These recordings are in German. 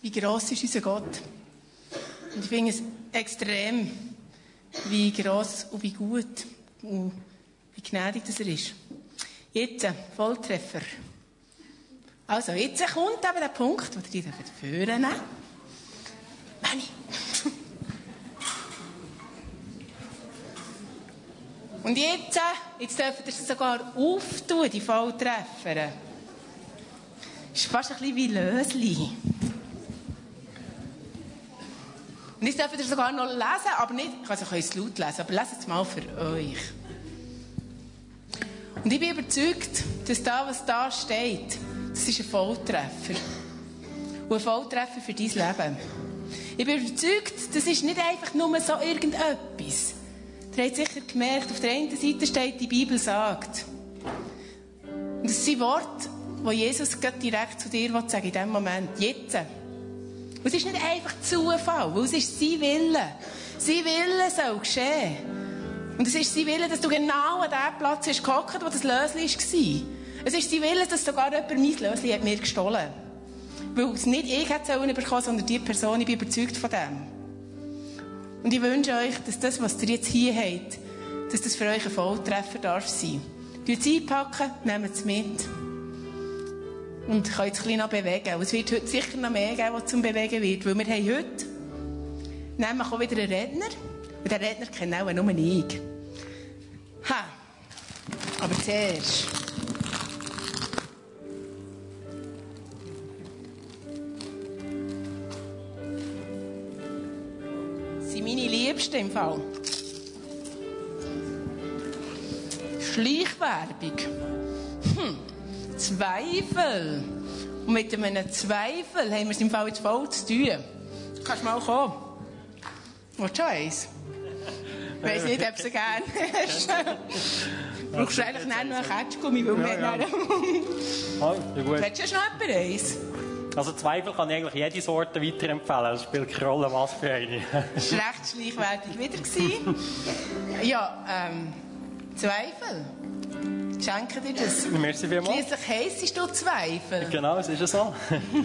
wie gross ist unser Gott. Und ich finde es extrem, wie gross und wie gut und wie gnädig das er ist. Jetzt, Volltreffer. Also, jetzt kommt eben der Punkt, wo ihr führen dürft. Benni. Und jetzt dürft ihr es sogar auftun, die Volltreffer. Das ist fast ein bisschen wie Lösli. Und jetzt dürft ihr sogar noch lesen, aber nicht, also könnt es laut lesen, aber leset es mal für euch. Und ich bin überzeugt, dass das, was da steht, das ist ein Volltreffer. Und ein Volltreffer für dein Leben. Ich bin überzeugt, das ist nicht einfach nur so irgendetwas. Ihr habt sicher gemerkt, auf der einen Seite steht, die Bibel sagt. Und das sind Worte, die Jesus direkt zu dir sagen will, in diesem Moment, jetzt. Und es ist nicht einfach Zufall, weil es ist sein Wille. Sein Wille soll geschehen. Und es ist sein Wille, dass du genau an dem Platz hast gehockt, wo das Lösli war. Es ist sein Wille, dass sogar jemand mein Lösli hat mir gestohlen hat. Weil es nicht ich hätte bekommen, sondern die Person. Ich bin überzeugt von dem. Und ich wünsche euch, dass das, was ihr jetzt hier habt, dass das für euch ein Volltreffer darf sein. Tut es einpacken, nehmt es mit. Und könnt es ein bisschen noch bewegen. Und es wird heute sicher noch mehr geben, was zum Bewegen wird. Weil wir haben heute nämlich auch wieder einen Redner. Und den Redner kenne auch nur ich. Ha! Aber zuerst. Sie sind meine Liebsten im Fall. Schleichwerbung. Zweifel. Und mit einem Zweifel haben wir es im Fall jetzt voll zu tun. Kannst du mal kommen? Willst du schon eins? Ich weiss nicht, ob du sie gerne hast. Brauchst du eigentlich noch einen Ketschgummi, weil wir ja. Hättest du noch jemand eins? Also Zweifel kann ich eigentlich jede Sorte weiterempfehlen. Es spielt keine Rolle, was für eine. Das war recht schleichwertig wieder. Ja, Zweifel. Schenke dir das. Merci vielmals. Schliesslich heissest du Zweifel. Genau, es ist ja so.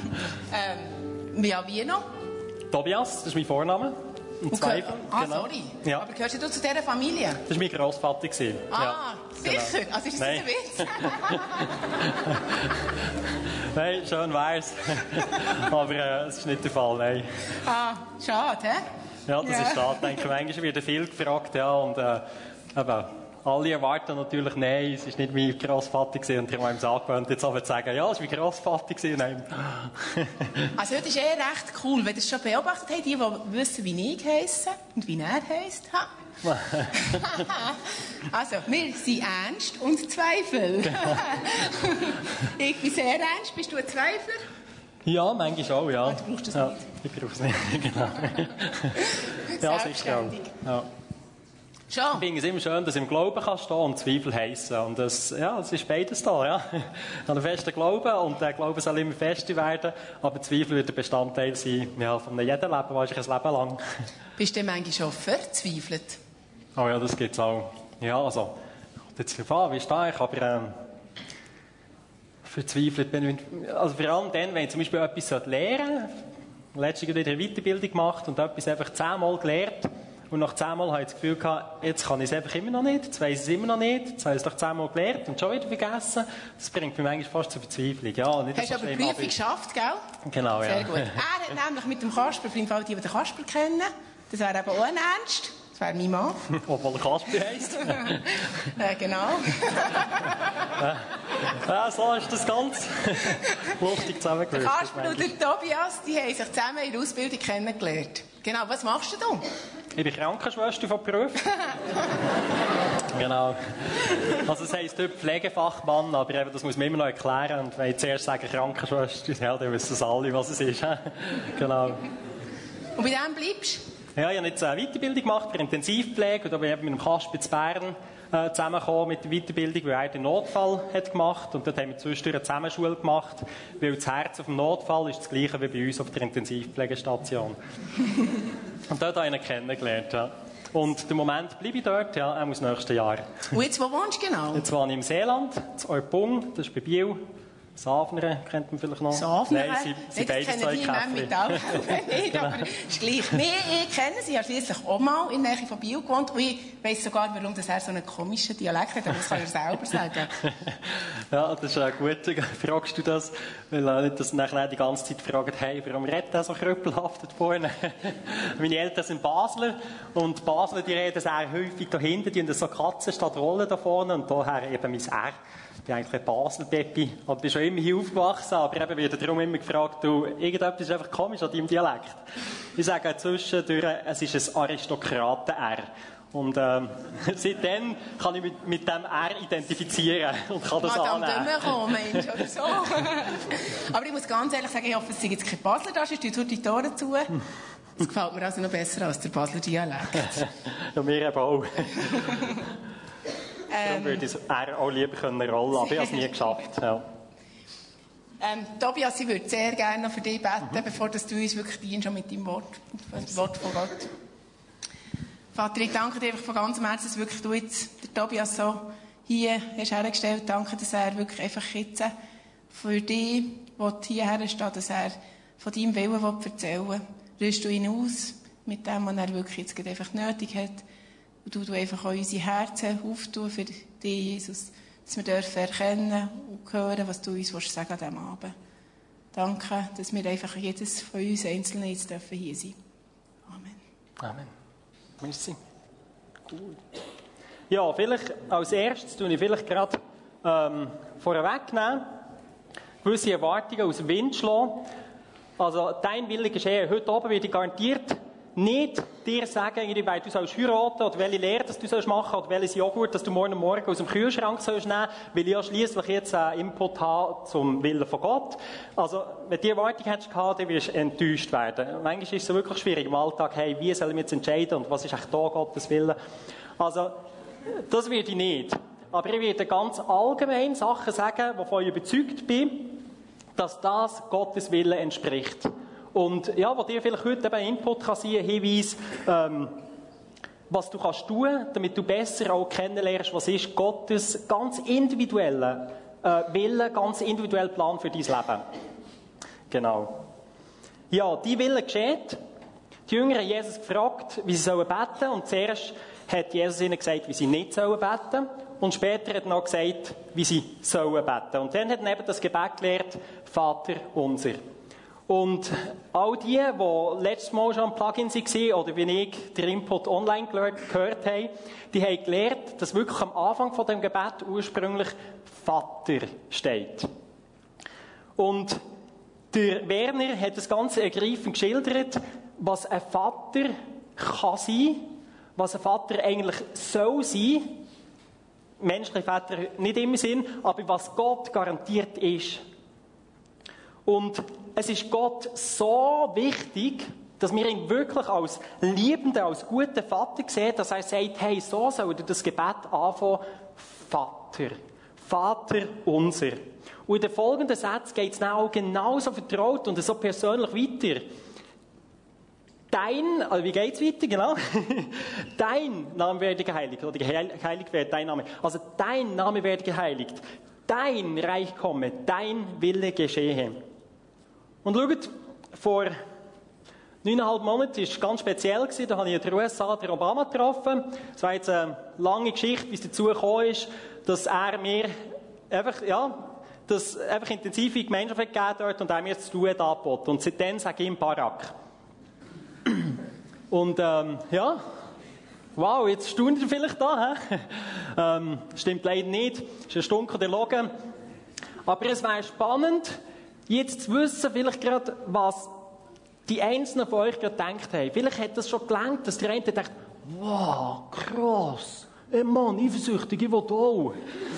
Ja, wie noch? Tobias, das ist mein Vorname. Und Zweifel. Ah, genau. Sorry. Ja. Aber gehörst du zu dieser Familie? Das war mein Grossvater. Ah, ja, sicher? Genau. Also ist das Nein. ein Witz? Nein, schön wär's. Aber es ist nicht der Fall, nein. Ah, schade, hä? Ja, das ist schade. Ich denke, manchmal wird viel gefragt, ja, und eben, alle erwarten natürlich, nein, es war nicht mein Grossvater und ich habe mir angewöhnt, jetzt aber zu sagen, ja, es war mein Grossvater. Nein. Also heute ist recht cool, wenn ihr es schon beobachtet habt, die wissen, wie ich heisse und wie er heisst. Also, wir sind Ernst und Zweifel. Ich bin sehr ernst, bist du ein Zweifler? Ja, manchmal auch, ja. Du brauchst das ja, nicht. Ich brauche es nicht, genau. Ja, sicher auch. Ja. Schon. Ich finde es immer schön, dass im Glauben kann stehen und Zweifel heissen. Und das, ja, es ist beides da, ja. Ich habe einen festen Glauben und der Glaube soll immer fester werden, aber Zweifel wird ein Bestandteil sein, ja, von jedem Leben, wahrscheinlich ein Leben lang. Bist du manchmal schon verzweifelt? Oh ja, das gibt's auch. Ja, also, jetzt erfahren, wie stehe ich, aber, verzweifelt bin ich, also vor allem dann, wenn ich zum Beispiel etwas lernen sollte, letztens wieder eine Weiterbildung gemacht und etwas einfach 10-mal gelernt, und nach 10-mal habe ich das Gefühl gehabt, jetzt kann ich es einfach immer noch nicht, jetzt weiss ich es immer noch nicht, jetzt habe ich es doch 10-mal gelernt und schon wieder vergessen. Das bringt mich manchmal fast zur Verzweiflung. Ja, nicht hast du aber die Prüfung geschafft, gell? Genau, ja. Sehr gut. Er hat nämlich mit dem Kasper, für den Fall, die den Kasper kennen, das wäre eben auch ein Ernst. Das wäre mein Mann. Obwohl er Kasper heisst. Genau. Ja, so ist das ganz lustig zusammengehört. Der Kasper und der Tobias, die haben sich zusammen in der Ausbildung kennengelernt. Genau, was machst du? Ich bin Krankenschwester von Beruf. Genau. Also es heisst dort Pflegefachmann, aber eben, das muss man immer noch erklären. Und wenn ich zuerst sage Krankenschwester, ja, dann wissen es alle, was es ist. Genau. Und bei dem bleibst du? Ja, ich habe jetzt eine Weiterbildung gemacht für Intensivpflege und da bin ich mit dem Kasper zu Bern zusammengekommen mit der Weiterbildung, weil er den Notfall hat gemacht und dort haben wir zwischendurch eine Zusammenschule gemacht, weil das Herz auf dem Notfall ist das gleiche wie bei uns auf der Intensivpflegestation. Und dort habe ich ihn kennengelernt, ja. Und im Moment bleibe ich dort, ja, auch das nächste Jahr. Und jetzt, wo wohnst du genau? Jetzt wohne ich im Seeland, in Orpung, das ist bei Biel. Safner kennt man vielleicht noch. Safner? Nein, sie beide zwei Käfer. Nicht, aber ist gleich. Ich kenne sie, ich habe schliesslich auch mal in der Nähe von Biel gewohnt und ich weiss sogar, warum er so einen komischen Dialekt hat, aber das kann er selber sagen. Ja, das ist gut. Fragst du das? Weil nicht, dass nachher die ganze Zeit fragen, hey, warum redet er so krüppelhaftet vorne? Meine Eltern sind Basler und Basler, die reden sehr häufig da hinten, die haben so Katzen statt Rollen da vorne und daher eben mein R. Ich bin eigentlich ein Basel-Peppi, aber bin schon immer hier aufgewachsen, aber eben wird darum immer gefragt, du, irgendetwas ist einfach komisch an deinem Dialekt. Ich sage zwischendurch, es ist ein Aristokraten-R. Und seitdem kann ich mit dem R identifizieren und kann das annehmen. Madame Mensch, oder so. Aber ich muss ganz ehrlich sagen, ich hoffe, es sind jetzt keine Basler da, sonst tut die Tore zu. Das gefällt mir also noch besser als der Basler Dialekt. Ja, mir eben auch. Darum würde ich R auch lieber rollen können, aber ich habe es nie geschafft. Ja. Tobias, ich würde sehr gerne noch für dich beten, bevor du uns wirklich dienst, schon mit deinem Wort von Gott. Vater, ich danke dir von ganzem Herzen, dass wirklich du jetzt den Tobias so hier hast hergestellt. Danke, dass er wirklich einfach jetzt für dich hierher steht, dass er von deinem Willen erzählen will. Rüst du ihn aus mit dem, was er wirklich jetzt einfach nötig hat. Und du einfach auch unsere Herzen auftun für dich, Jesus, dass wir dürfen erkennen und hören, was du uns sagen an diesem Abend. Danke, dass wir einfach jedes von uns Einzelnen jetzt dürfen hier sein. Amen. Amen. Merci. Cool. Ja, vielleicht als erstes tue ich vielleicht gerade vorwegnehmen, gewisse Erwartungen aus dem Wind schlagen. Also, dein Wille geschehe heute oben, wird garantiert nicht dir sagen, inwieweit du sollst heiraten oder welche Lehre du sollst machen oder welches Joghurt dass du morgen aus dem Kühlschrank sollst nehmen, weil ich ja schliesslich jetzt einen Input habe zum Willen von Gott. Also, wenn du die Erwartung hättest gehabt, dann wirst du enttäuscht werden. Manchmal ist es wirklich schwierig im Alltag, hey, wie soll ich mich jetzt entscheiden und was ist echt da Gottes Wille? Also, das werde ich nicht. Aber ich werde ganz allgemein Sachen sagen, wovon ich überzeugt bin, dass das Gottes Wille entspricht. Und ja, wo dir vielleicht heute eben Input kann sein, Hinweis, was du kannst tun, damit du besser auch kennenlernst, was ist Gottes ganz individueller Wille, ganz individueller Plan für dein Leben. Genau. Ja, die Wille geschieht. Die Jünger haben Jesus gefragt, wie sie sollen beten, und zuerst hat Jesus ihnen gesagt, wie sie nicht sollen beten, und später hat er noch gesagt, wie sie sollen beten. Und dann hat er eben das Gebet gelehrt, Vater unser. Und all die letztes Mal schon am Plugin waren oder wie ich den Input online gehört haben, die haben gelernt, dass wirklich am Anfang von dem Gebet ursprünglich Vater steht. Und der Werner hat das Ganze ergreifend geschildert, was ein Vater kann sein, was ein Vater eigentlich soll sein. Menschliche Väter nicht immer sind, aber was Gott garantiert ist. Und es ist Gott so wichtig, dass wir ihn wirklich als liebenden, als guten Vater sehen, dass er sagt, hey, so soll das Gebet anfangen, Vater. Vater unser. Und in den folgenden Sätzen geht es dann auch genauso vertraut und so persönlich weiter. Also wie geht's weiter, genau? Dein Name werde geheiligt, oder geheiligt wird dein Name. Also dein Name werde geheiligt. Dein Reich komme, dein Wille geschehe. Und schaut, vor 9,5 Monaten war es ganz speziell, da habe ich in den USA den Obama getroffen. Es war jetzt eine lange Geschichte, wie es dazu gekommen ist, dass er mir einfach intensive Gemeinschaft gegeben dort und er mir zu tun angeboten. Und seitdem sage ich ihm Barack. Und wow, jetzt staunt ihr vielleicht da. Stimmt leider nicht, ist ein Stunde der Logen. Aber es wäre spannend, jetzt zu wissen, vielleicht gerade, was die Einzelnen von euch gerade gedacht haben. Vielleicht hat das schon gelangt, dass der eine denkt, wow, krass, ey Mann, eifersüchtig, ich will auch.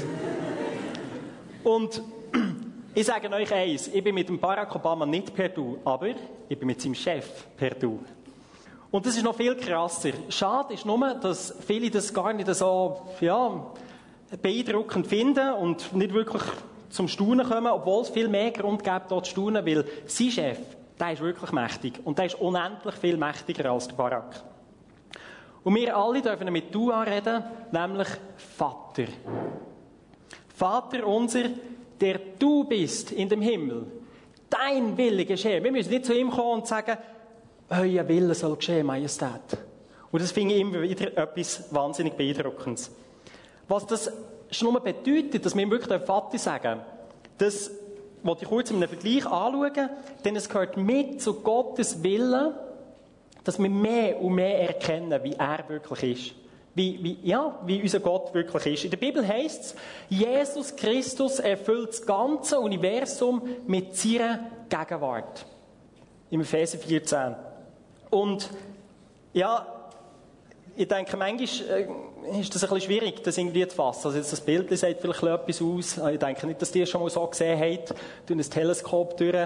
Und ich sage euch eins, ich bin mit dem Barack Obama nicht per Du, aber ich bin mit seinem Chef per Du. Und das ist noch viel krasser. Schade ist nur, dass viele das gar nicht so beeindruckend finden und nicht wirklich zum Staunen kommen, obwohl es viel mehr Grund gibt, dort zu staunen, weil sein Chef, der ist wirklich mächtig und der ist unendlich viel mächtiger als der Barack. Und wir alle dürfen ihn mit Du anreden, nämlich Vater. Vater unser, der du bist in dem Himmel, dein Wille geschehe. Wir müssen nicht zu ihm kommen und sagen, euer Wille soll geschehen, Majestät. Und das finde ich immer wieder etwas wahnsinnig Beeindruckendes. Was das schon nur bedeutet, dass wir ihm wirklich den Vater sagen, das wollte ich kurz in einem Vergleich anschauen, denn es gehört mit zu Gottes Willen, dass wir mehr und mehr erkennen, wie er wirklich ist. Wie unser Gott wirklich ist. In der Bibel heisst es, Jesus Christus erfüllt das ganze Universum mit seiner Gegenwart. Im Epheser 14. Und ja, ich denke, manchmal ist das ein bisschen schwierig, das irgendwie zu fassen. Also jetzt das Bild sagt vielleicht etwas aus. Ich denke nicht, dass die es schon mal so gesehen habt, durch ein Teleskop durch.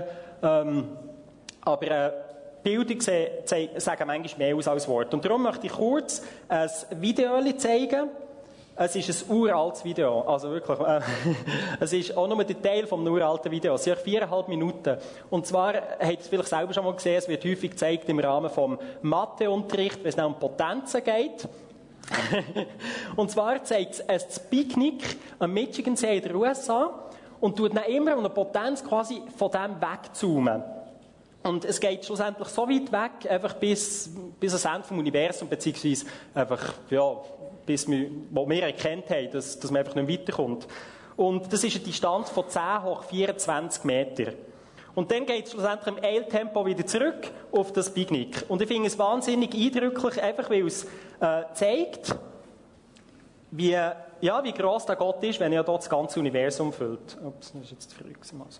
Aber Bilder sagen manchmal mehr aus als Worte. Und darum möchte ich kurz ein Video zeigen. Es ist ein uraltes Video. Also wirklich, es ist auch nur der Teil vom uralten Video. Es sind 4,5 Minuten. Und zwar, habt ihr es vielleicht selber schon mal gesehen, es wird häufig gezeigt im Rahmen vom Matheunterricht, wenn es um Potenzen geht. Und zwar zeigt es ein Picknick am Michigansee in den USA und tut dann immer eine Potenz quasi von dem wegzoomen. Und es geht schlussendlich so weit weg, einfach bis ans Ende vom Universum, beziehungsweise einfach, ja, bis wo wir erkannt haben, dass man einfach nicht weiterkommt. Und das ist eine Distanz von 10 hoch 24 Meter. Und dann geht es schlussendlich im Eiltempo wieder zurück auf das Picknick. Und ich finde es wahnsinnig eindrücklich, einfach weil es zeigt, wie gross der Gott ist, wenn er dort das ganze Universum füllt. Ups, das ist jetzt zu früh gewesen. Also.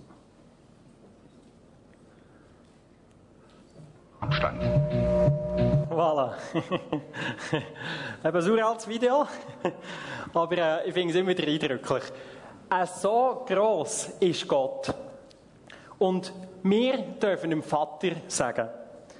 Abstand. Voilà. Eben ein uraltes Video, aber ich finde es immer wieder eindrücklich. So gross ist Gott. Und wir dürfen ihm Vater sagen.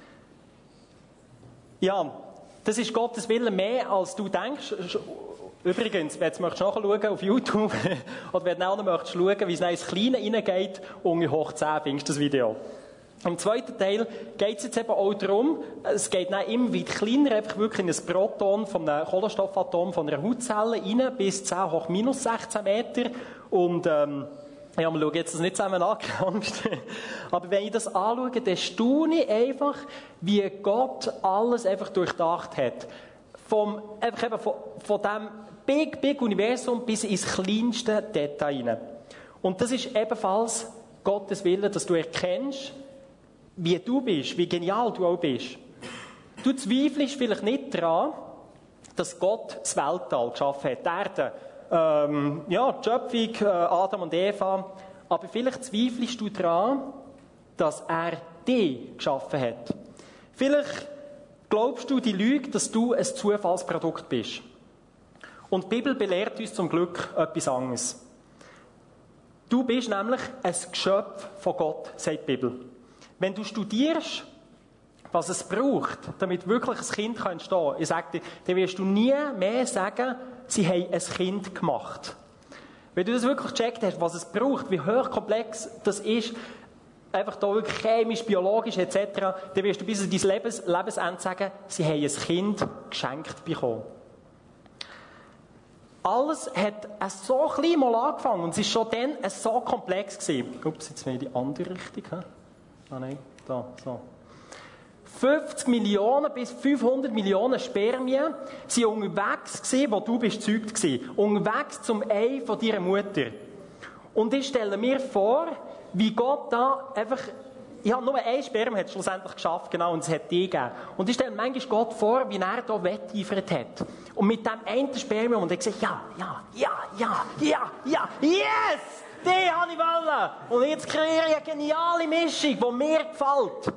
Ja, das ist Gottes Wille mehr, als du denkst. Übrigens, wenn du nachschauen auf YouTube oder wenn du auch noch schauen, wie es ins Kleine reingeht, unter hoch 10 findest du das Video. Im zweiten Teil geht es jetzt eben auch darum, es geht dann immer wieder kleiner, einfach wirklich in ein Proton von einem Kohlenstoffatom von einer Hautzelle rein, bis 10 hoch minus 16 Meter. Und ja, wir schauen jetzt das nicht zusammen an, keine Angst. Aber wenn ich das anschaue, dann staune ich einfach, wie Gott alles einfach durchdacht hat. Von dem big Universum bis ins kleinste Detail rein. Und das ist ebenfalls Gottes Wille, dass du erkennst, wie du bist, wie genial du auch bist. Du zweifelst vielleicht nicht daran, dass Gott das Weltall geschaffen hat, die Erde, die Schöpfung, Adam und Eva, aber vielleicht zweifelst du daran, dass er dich geschaffen hat. Vielleicht glaubst du die Lüge, dass du ein Zufallsprodukt bist. Und die Bibel belehrt uns zum Glück etwas anderes. Du bist nämlich ein Geschöpf von Gott, sagt die Bibel. Wenn du studierst, was es braucht, damit wirklich ein Kind entstehen kann, ich sage dir, dann wirst du nie mehr sagen, sie haben ein Kind gemacht. Wenn du das wirklich gecheckt hast, was es braucht, wie hochkomplex das ist, einfach da wirklich chemisch, biologisch etc., dann wirst du bis an dein Lebensende sagen, sie haben ein Kind geschenkt bekommen. Alles hat so klein mal angefangen und es war schon dann so komplex gewesen. Ups, jetzt in die andere Richtung. Ah nein, da, so. 50 Millionen bis 500 Millionen Spermien waren unterwegs gewesen, wo du gezeugt bist. Unterwegs zum Ei von deiner Mutter. Und ich stelle mir vor, wie Gott da einfach, ja, nur ein Sperma hat es schlussendlich geschafft, genau, und es hat die gegeben. Und ich stelle mir manchmal Gott vor, wie er da wetteifert hat. Und mit dem einen Spermium, und er gesagt, ja, yes! Die habe ich wollen! Und jetzt kreiere ich eine geniale Mischung, die mir gefällt.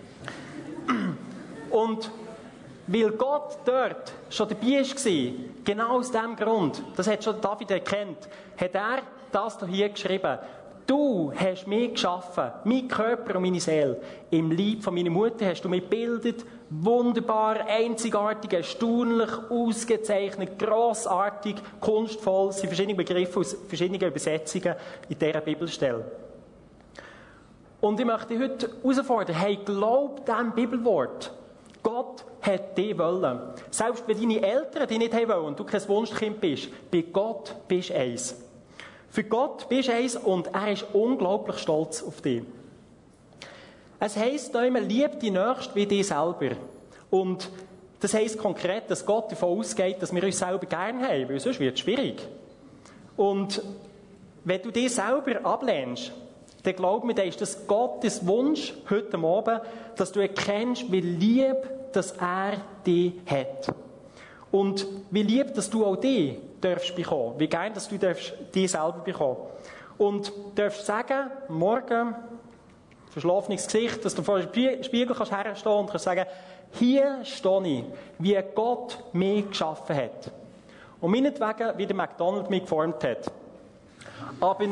Und weil Gott dort schon dabei war, genau aus diesem Grund, das hat schon David erkannt, hat er das hier geschrieben. Du hast mich geschaffen, mein Körper und meine Seele. Im Leib von meiner Mutter hast du mich gebildet, wunderbar, einzigartig, erstaunlich, ausgezeichnet, grossartig, kunstvoll. Das sind verschiedene Begriffe aus verschiedenen Übersetzungen in dieser Bibelstelle. Und ich möchte dich heute herausfordern, hey, glaub diesem Bibelwort. Gott hat dich wollen. Selbst wenn deine Eltern dich nicht wollen und du kein Wunschkind bist, bei Gott bist du eins. Für Gott bist du eins und er ist unglaublich stolz auf dich. Es heisst, lieb die Nächsten wie dich selber. Und das heisst konkret, dass Gott davon ausgeht, dass wir uns selber gerne haben, weil sonst wird es schwierig. Und wenn du dich selber ablehnst, dann glaub mir, dann ist das Gottes Wunsch heute Abend, dass du erkennst, wie lieb, dass er dich hat. Und wie lieb, dass du auch dich darfst bekommen. Wie gern, dass du dich selber bekommen. Und du darfst sagen, morgen, verschlafenes Gesicht, dass du vor dem Spiegel herstehen kannst und kannst sagen, hier stehe ich, wie Gott mich geschaffen hat. Und meinetwegen, wie der McDonald mich geformt hat. Aber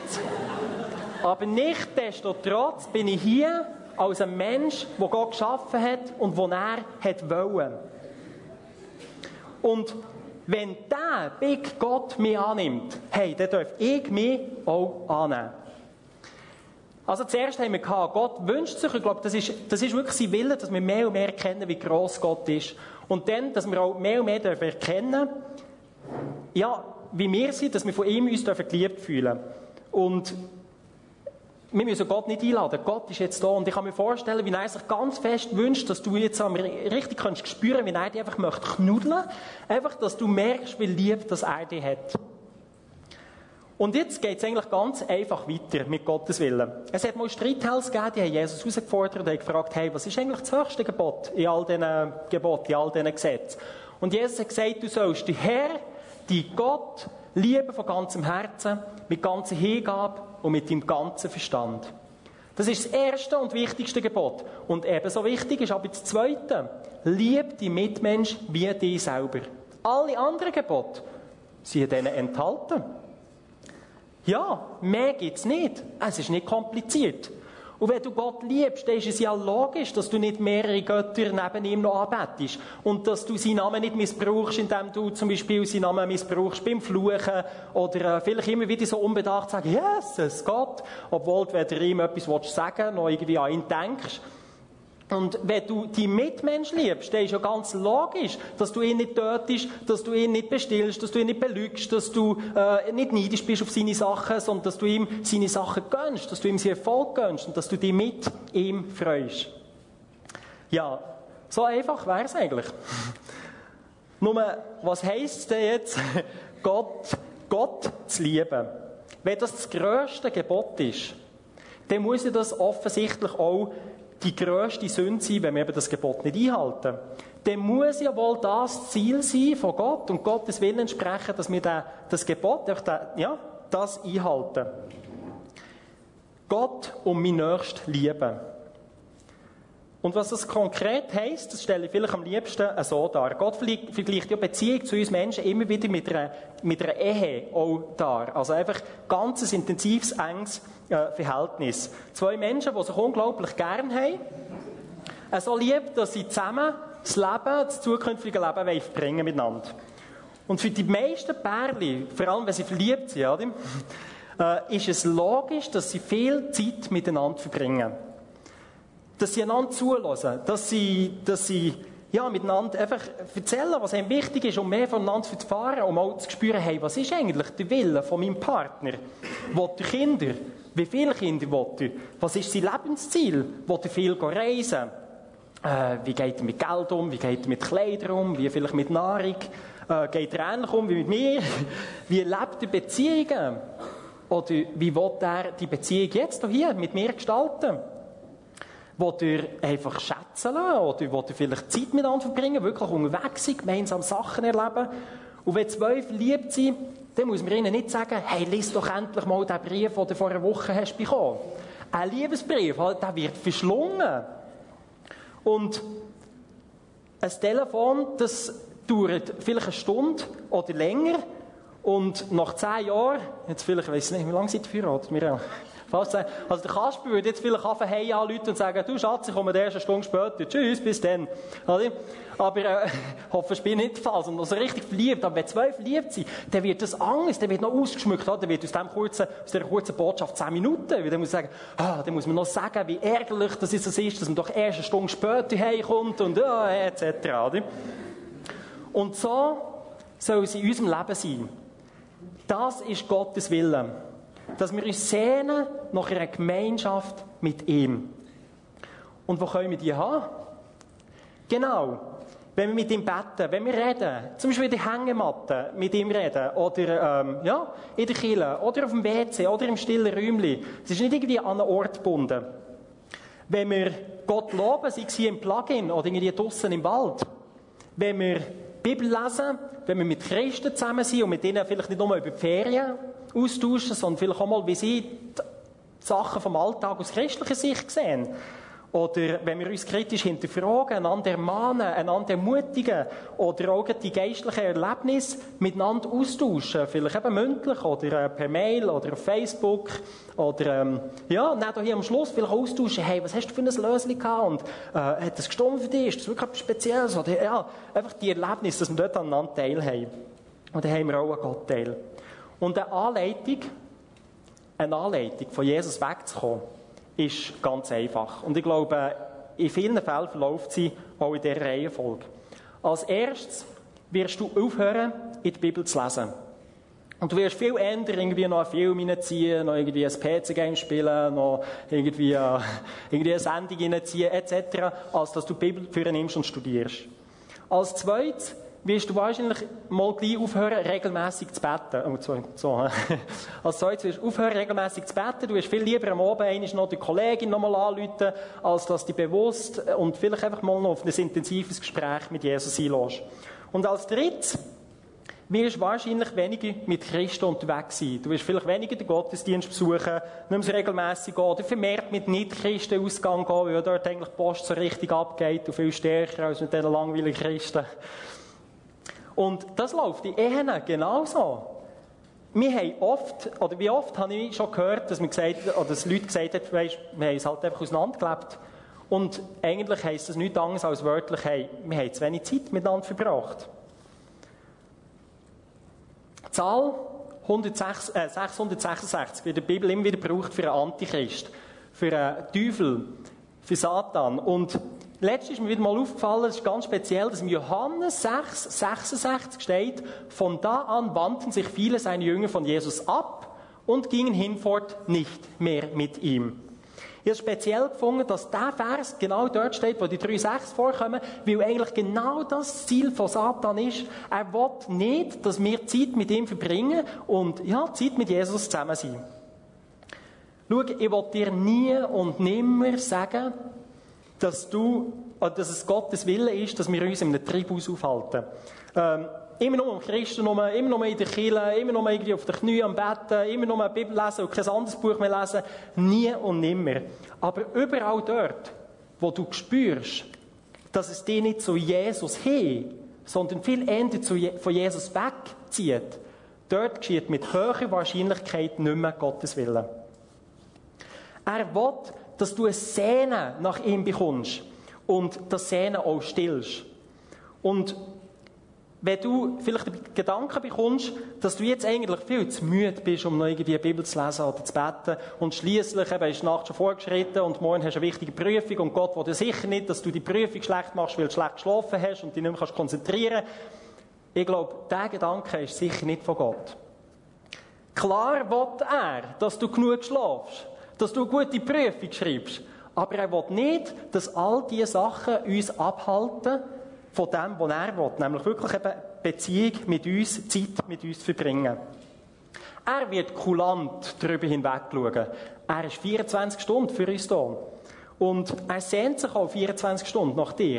nichtsdestotrotz bin ich hier als ein Mensch, der Gott geschaffen hat und den er hat wollen. Und wenn der Big Gott mich annimmt, hey, dann darf ich mich auch annehmen. Also zuerst haben wir gehabt, Gott wünscht sich, ich glaube, das ist wirklich sein Wille, dass wir mehr und mehr erkennen, wie gross Gott ist. Und dann, dass wir auch mehr und mehr erkennen, ja, wie wir sind, dass wir von ihm uns geliebt fühlen. Und wir müssen Gott nicht einladen. Gott ist jetzt da. Und ich kann mir vorstellen, wie er sich ganz fest wünscht, dass du jetzt richtig spüren kannst, wie er dich einfach knuddeln möchte. Einfach, dass du merkst, wie lieb dass er dich hat. Und jetzt geht es eigentlich ganz einfach weiter mit Gottes Willen. Es hat mal Streithälse gegeben, die haben Jesus herausgefordert und haben gefragt, hey, was ist eigentlich das höchste Gebot in all diesen Geboten, in all diesen Gesetzen? Und Jesus hat gesagt, du sollst den Herr, die Gott, lieben von ganzem Herzen, mit ganzer Hingabe und mit deinem ganzen Verstand. Das ist das erste und wichtigste Gebot. Und ebenso wichtig ist aber das zweite. Lieb die Mitmenschen wie dich selber. Alle anderen Gebote sind denen enthalten. Ja, mehr gibt es nicht. Es ist nicht kompliziert. Und wenn du Gott liebst, dann ist es ja logisch, dass du nicht mehrere Götter neben ihm noch anbetest. Und dass du seinen Namen nicht missbrauchst, indem du zum Beispiel seinen Namen missbrauchst beim Fluchen oder vielleicht immer wieder so unbedacht sagst, Jesus, Gott, obwohl du weder ihm etwas sagen willst, noch irgendwie an ihn denkst. Und wenn du die Mitmenschen liebst, dann ist ja ganz logisch, dass du ihn nicht tötest, dass du ihn nicht bestillst, dass du ihn nicht belügst, dass du nicht neidisch bist auf seine Sachen, sondern dass du ihm seine Sachen gönnst, dass du ihm seinen Erfolg gönnst und dass du dich mit ihm freust. Ja, so einfach wäre es eigentlich. Nur, was heisst es denn jetzt, Gott zu lieben? Wenn das grösste Gebot ist, dann muss ja das offensichtlich auch die grösste Sünde sein, wenn wir eben das Gebot nicht einhalten. Dann muss ja wohl das Ziel sein von Gott und Gottes Willen entsprechen, dass wir das Gebot, das einhalten. Gott und mein Nächsten lieben. Und was das konkret heisst, das stelle ich vielleicht am liebsten so dar. Gott vergleicht ja Beziehung zu uns Menschen immer wieder mit einer Ehe auch dar. Also einfach ganz intensives, enges Verhältnis. Zwei Menschen, die sich unglaublich gern haben, so lieb, dass sie zusammen das zukünftige Leben verbringen miteinander. Und für die meisten Pärchen, vor allem wenn sie verliebt sind, ist es logisch, dass sie viel Zeit miteinander verbringen. Dass sie einander zuhören, dass sie miteinander einfach erzählen, was ihnen wichtig ist, um mehr voneinander zu erfahren, um auch zu spüren, hey, was ist eigentlich der Wille von meinem Partner? Will er Kinder? Wie viele Kinder will er? Was ist sein Lebensziel? Will er viel reisen? Wie geht er mit Geld um? Wie geht er mit Kleidern um? Wie vielleicht mit Nahrung? Geht er ähnlich um wie mit mir? Wie lebt er Beziehungen? Oder wie will er die Beziehung jetzt hier mit mir gestalten? Will er einfach schätzen oder will er vielleicht Zeit miteinander verbringen, wirklich unterwegs sein, gemeinsam Sachen erleben? Und wenn zwei verliebt sind, dann muss man ihnen nicht sagen, hey, lies doch endlich mal den Brief, den du vor einer Woche hast bekommen. Ein Liebesbrief, der wird verschlungen. Und ein Telefon, das dauert vielleicht eine Stunde oder länger. Und nach 10 Jahren, jetzt vielleicht, ich weiss nicht, wie lange seid ihr verheiratet? Also der Kasper würde jetzt vielleicht anfangen, hey anrufen und sagen, du Schatz, ich komme erst eine Stunde später, tschüss, bis dann. Aber hoffe, ich bin nicht der Fall, sondern so richtig verliebt. Aber wenn zwei verliebt sind, dann wird das anders, dann wird noch ausgeschmückt, dann wird aus dieser kurzen Botschaft 10 Minuten, weil dann muss man sagen, dann muss man noch sagen, wie ärgerlich das ist, dass man doch erst eine Stunde später heimkommt und etc. Und so soll es in unserem Leben sein. Das ist Gottes Wille. Dass wir uns sehnen nach einer Gemeinschaft mit ihm. Und wo können wir die haben? Genau. Wenn wir mit ihm beten, wenn wir reden, zum Beispiel in der Hängematte mit ihm reden, oder in der Kirche, oder auf dem WC, oder im stillen Räumchen. Es ist nicht irgendwie an einen Ort gebunden. Wenn wir Gott loben, sei es hier im Plugin oder irgendwie draussen im Wald. Wenn wir die Bibel lesen, wenn wir mit Christen zusammen sind und mit ihnen vielleicht nicht nur über die Ferien austauschen, sondern vielleicht auch mal, wie sie die Sachen vom Alltag aus christlicher Sicht sehen. Oder wenn wir uns kritisch hinterfragen, einander ermahnen, einander ermutigen oder auch die geistlichen Erlebnisse miteinander austauschen, vielleicht eben mündlich oder per Mail oder auf Facebook oder dann hier am Schluss vielleicht austauschen, hey, was hast du für ein Lösung gehabt und hat das gestimmt für dich, ist das wirklich etwas Spezielles? Oder ja, einfach die Erlebnisse, dass wir dort aneinander teilhaben. Und dann haben wir auch einen Gott teil. Und eine Anleitung von Jesus wegzukommen, ist ganz einfach. Und ich glaube, in vielen Fällen verläuft sie auch in dieser Reihenfolge. Als erstes wirst du aufhören, in die Bibel zu lesen. Und du wirst viel eher irgendwie noch einen Film reinziehen, noch irgendwie ein PC-Game spielen, noch irgendwie eine Sendung reinziehen, etc., als dass du die Bibel für nimmst und studierst. Als zweites wirst du wahrscheinlich mal gleich aufhören, regelmässig zu beten. Als zweites wirst du aufhören, regelmässig zu beten. Du wirst viel lieber am Abend einmal noch die Kollegin noch mal anrufen, als dass du dich bewusst und vielleicht einfach mal noch auf ein intensives Gespräch mit Jesus einlässt. Und als drittes wirst du wahrscheinlich weniger mit Christen unterwegs sein. Du wirst vielleicht weniger den Gottesdienst besuchen, nicht mehr so regelmässig gehen oder vermehrt mit Nicht-Christen ausgehen gehen, weil dort eigentlich die Post so richtig abgeht und viel stärker als mit diesen langweiligen Christen. Und das läuft in Ehen genauso. Wir haben wie oft habe ich schon gehört, dass Leute gesagt haben, weisst, wir haben es halt einfach auseinandergelebt. Und eigentlich heisst das nichts anderes als wörtlich, hey, wir haben zu wenig Zeit miteinander verbracht. Die Zahl 666 wird in der Bibel immer wieder gebraucht für einen Antichrist, für einen Teufel, für Satan. Und letztens ist mir wieder mal aufgefallen, es ist ganz speziell, dass in Johannes 6, 66 steht, von da an wandten sich viele seiner Jünger von Jesus ab und gingen hinfort nicht mehr mit ihm. Ich habe speziell gefunden, dass dieser Vers genau dort steht, wo die 3,6 vorkommen, weil eigentlich genau das Ziel von Satan ist. Er will nicht, dass wir Zeit mit ihm verbringen und Zeit mit Jesus zusammen sein. Schau, ich will dir nie und nimmer sagen, dass es Gottes Wille ist, dass wir uns in einem Treibhaus aufhalten. Immer nur um Christen, immer nur in der Kirche, immer nur irgendwie auf den Knien am Betten, immer nur eine Bibel lesen und kein anderes Buch mehr lesen. Nie und nimmer. Aber überall dort, wo du spürst, dass es dich nicht zu Jesus hin, sondern viel eher von Jesus wegzieht, dort geschieht mit hoher Wahrscheinlichkeit nicht mehr Gottes Wille. Er will, dass du ein Sehnen nach ihm bekommst und das Sehnen auch stillst. Und wenn du vielleicht den Gedanken bekommst, dass du jetzt eigentlich viel zu müde bist, um noch irgendwie eine Bibel zu lesen oder zu beten und schliesslich ist die Nacht schon vorgeschritten und morgen hast du eine wichtige Prüfung und Gott will dir sicher nicht, dass du die Prüfung schlecht machst, weil du schlecht geschlafen hast und dich nicht mehr konzentrieren kannst. Ich glaube, dieser Gedanke ist sicher nicht von Gott. Klar will er, dass du genug schlafst, dass du eine gute Prüfung schreibst, aber er will nicht, dass all diese Sachen uns abhalten von dem, was er will, nämlich wirklich eben Beziehung mit uns, Zeit mit uns verbringen. Er wird kulant darüber hinweg schauen. Er ist 24 Stunden für uns da. Und er sehnt sich auch 24 Stunden nach dir.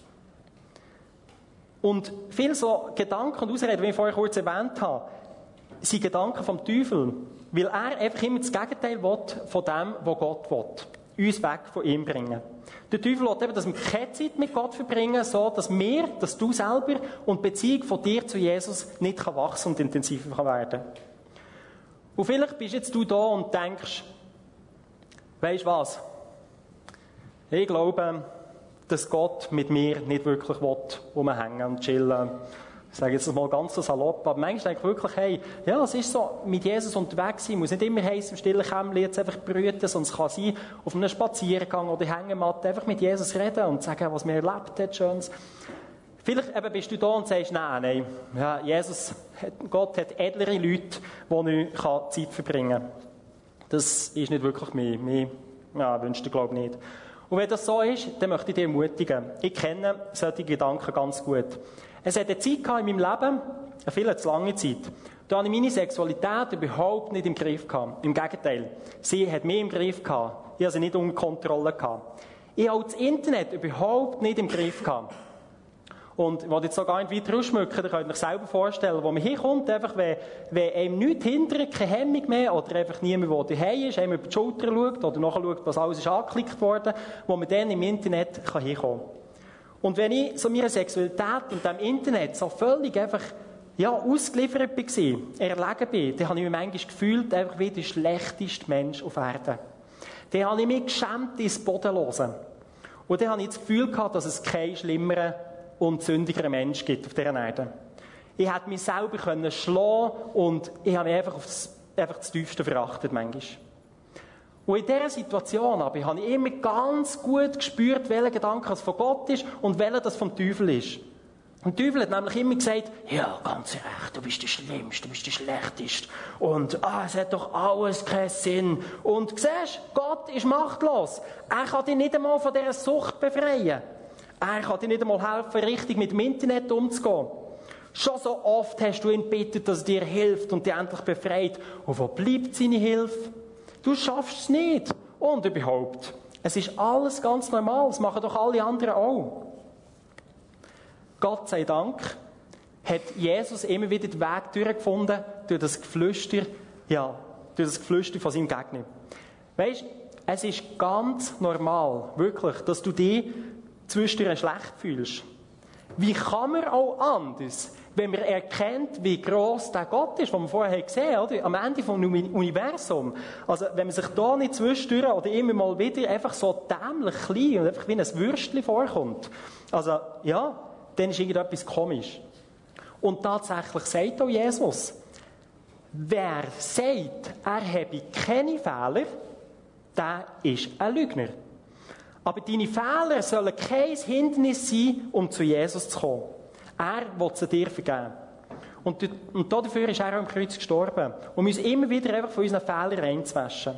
Und viele so Gedanken und Ausreden, wie ich vorher kurz erwähnt habe, sind Gedanken vom Teufel, weil er einfach immer das Gegenteil will von dem, was Gott will. Uns weg von ihm bringen. Der Teufel will eben, dass wir keine Zeit mit Gott verbringen, so dass du selber und die Beziehung von dir zu Jesus nicht wachsen und intensiver werden kann. Und vielleicht bist jetzt du da und denkst, weisst du was? Ich glaube, dass Gott mit mir nicht wirklich rumhängen und chillen. Ich sage jetzt mal ganz so salopp, aber manchmal denke ich wirklich, hey, ja, es ist so, mit Jesus unterwegs sein, muss nicht immer heissen, im stillen Kämmerchen jetzt einfach brüten, sondern es kann sein, auf einem Spaziergang oder Hängematte einfach mit Jesus reden und sagen, was man erlebt hat, Schönes. Vielleicht eben bist du da und sagst, nein, ja, Gott hat edlere Leute, die nicht Zeit verbringen können. Das ist nicht wirklich mir. Ja, wünscht du, glaube ich, nicht. Und wenn das so ist, dann möchte ich dich ermutigen. Ich kenne solche Gedanken ganz gut. Es hat eine Zeit gehabt in meinem Leben, eine viel zu lange Zeit, da hatte ich meine Sexualität überhaupt nicht im Griff gehabt. Im Gegenteil, sie hat mich im Griff gehabt. Ich hatte sie nicht unter Kontrolle gehabt. Ich hatte das Internet überhaupt nicht im Griff gehabt. Und ich will jetzt so gar nicht weiter ausschmücken, da könnt ihr euch selber vorstellen, wo man hinkommt, einfach, wenn einem nichts hindert, keine Hemmung mehr, oder einfach niemand, der daheim ist, einem über die Schulter schaut, oder nachschaut, was alles ist angeklickt worden, wo man dann im Internet hinkommen kann. Und wenn ich so meiner Sexualität und dem Internet so völlig einfach, ja, ausgeliefert war, erlegen bin, dann habe ich mich manchmal gefühlt, einfach wie der schlechteste Mensch auf Erden. Dann habe ich mich geschämt ins Bodenlose. Und dann habe ich das Gefühl gehabt, dass es keinen schlimmeren und sündigeren Mensch gibt auf dieser Erde. Ich hätte mich selber schlagen und ich habe mich einfach das Tiefste verachtet manchmal. Und in dieser Situation habe ich immer ganz gut gespürt, welcher Gedanke das von Gott ist und welcher das vom Teufel ist. Und der Teufel hat nämlich immer gesagt, ja, ganz recht, du bist der Schlimmste, du bist der Schlechteste. Und es hat doch alles keinen Sinn. Und siehst, Gott ist machtlos. Er kann dich nicht einmal von dieser Sucht befreien. Er kann dir nicht einmal helfen, richtig mit dem Internet umzugehen. Schon so oft hast du ihn gebeten, dass er dir hilft und dich endlich befreit. Und wo bleibt seine Hilfe? Du schaffst es nicht. Und überhaupt, es ist alles ganz normal. Das machen doch alle anderen auch. Gott sei Dank hat Jesus immer wieder den Weg durchgefunden durch das Geflüster von seinem Gegner. Weisst, es ist ganz normal, wirklich, dass du dich zwischendurch schlecht fühlst. Wie kann man auch anders, wenn man erkennt, wie gross der Gott ist, den wir vorher gesehen haben, oder? Am Ende des Universums. Also, wenn man sich da nicht zwischendurch oder immer mal wieder einfach so dämlich klein und einfach wie ein Würstchen vorkommt, also, ja, dann ist irgendetwas komisch. Und tatsächlich sagt auch Jesus, wer sagt, er habe keine Fehler, der ist ein Lügner. Aber deine Fehler sollen kein Hindernis sein, um zu Jesus zu kommen. Er will sie dir vergeben. Und dafür ist er auch am Kreuz gestorben, um uns immer wieder einfach von unseren Fehlern reinzuwaschen.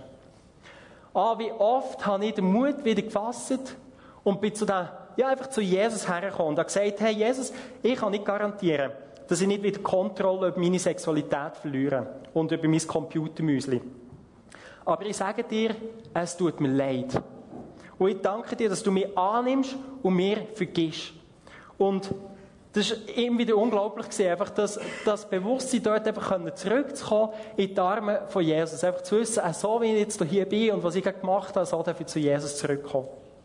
Wie oft habe ich den Mut wieder gefasst und bin einfach zu Jesus hergekommen und habe gesagt, hey Jesus, ich kann nicht garantieren, dass ich nicht wieder Kontrolle über meine Sexualität verliere und über mein Computermüsli. Aber ich sage dir, es tut mir leid. Und ich danke dir, dass du mich annimmst und mir vergisst. Und das war immer wieder unglaublich gewesen, einfach das Bewusstsein dort einfach zurückzukommen in die Arme von Jesus. Einfach zu wissen, so wie ich jetzt hier bin und was ich gemacht habe, so darf ich zu Jesus zurückkommen.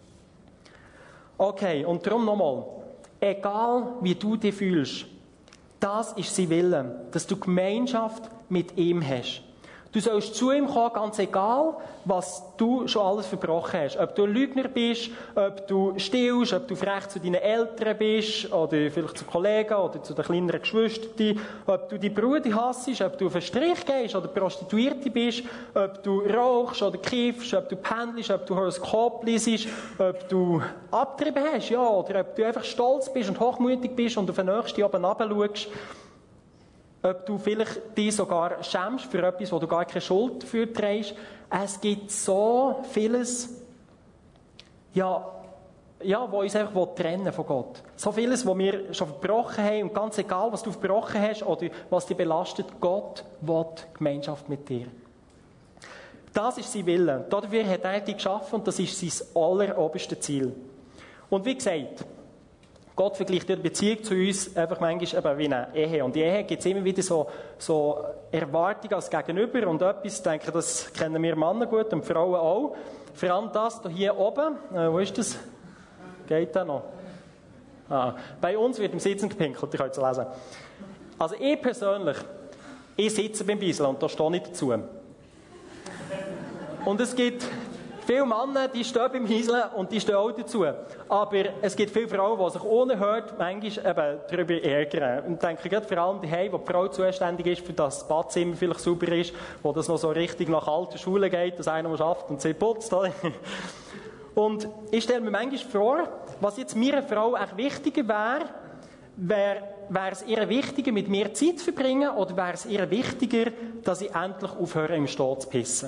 Okay, und darum nochmal. Egal wie du dich fühlst, das ist sein Wille, dass du Gemeinschaft mit ihm hast. Du sollst zu ihm kommen, ganz egal, was du schon alles verbrochen hast. Ob du ein Lügner bist, ob du stillst, ob du frech zu deinen Eltern bist, oder vielleicht zu Kollegen oder zu den kleineren Geschwistern, ob du die Brüder hassest, ob du auf einen Strich gehst oder Prostituierte bist, ob du rauchst oder kiffst, ob du pendelst, ob du Horoskop liest, ob du abgetrieben hast, ja, oder ob du einfach stolz bist und hochmütig bist und auf den Nächsten oben runterschaust. Ob du vielleicht dich sogar schämst für etwas, wo du gar keine Schuld dafür trägst. Es gibt so vieles, wo uns einfach trennen von Gott. So vieles, wo wir schon verbrochen haben. Und ganz egal, was du verbrochen hast oder was dich belastet, Gott will Gemeinschaft mit dir. Das ist sein Wille. Dafür hat er dich geschaffen und das ist sein alleroberste Ziel. Und wie gesagt, Gott vergleicht die Beziehung zu uns einfach manchmal wie eine Ehe. Und in der Ehe gibt es immer wieder so Erwartungen als Gegenüber. Und etwas, denke ich, das kennen wir Männer gut und Frauen auch. Vor allem das hier oben. Wo ist das? Geht das noch? Bei uns wird im Sitzen gepinkelt, ich kann es lesen. Also ich persönlich, ich sitze beim Bisel und da stehe ich dazu. Und es gibt viele Männer, die stehen beim Hieseln und die stehen auch dazu. Aber es gibt viele Frauen, die sich unerhört manchmal darüber ärgern. Und ich denke gerade vor allem daheim, wo die Frau zuständig ist, für das Badzimmer vielleicht sauber ist, wo das noch so richtig nach alter Schule geht, dass einer schafft und sie putzt. Oder? Und ich stelle mir manchmal vor, was jetzt meiner Frau echt wichtiger wäre, wäre es ihr wichtiger, mit mir Zeit zu verbringen, oder wäre es ihr wichtiger, dass ich endlich aufhöre, im Stehen zu pissen?